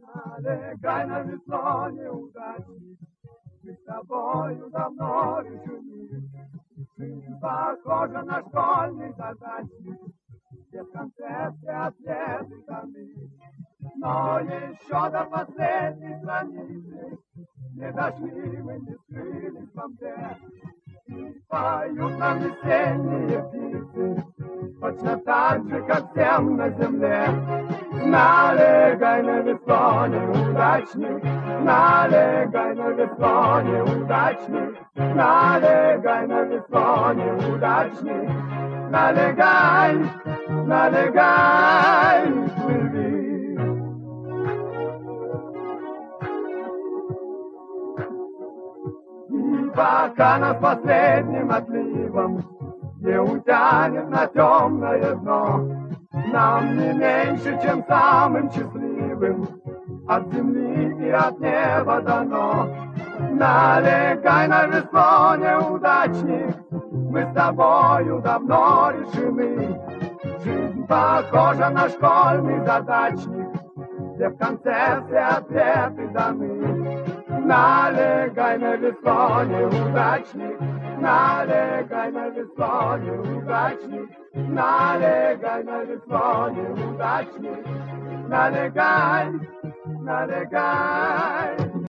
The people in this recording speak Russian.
Налегай на весло, неудачник, мы с тобою давно решили. Жизнь похожа на школьный задачник, где в конце все ответы даны. Но еще до последней страницы не дошли, мы не скрылись во мгле. И поют нам весенние птицы, точно так же, как всем на земле. Налегай на весло, неудачник, налегай на весло, неудачник, налегай на весло, неудачник, налегай, налегай, плыви. И пока нас последним отливом не утянет на темное дно, нам не меньше, чем самым счастливым от земли и от неба дано. Налегай на весло, неудачник, мы с тобою давно решены. Жизнь похожа на школьный задачник, где в конце все ответы даны. Налегай на весло, неудачник, налегай на весло, неудачник, налегай на весло, неудачник, налегай, налегай.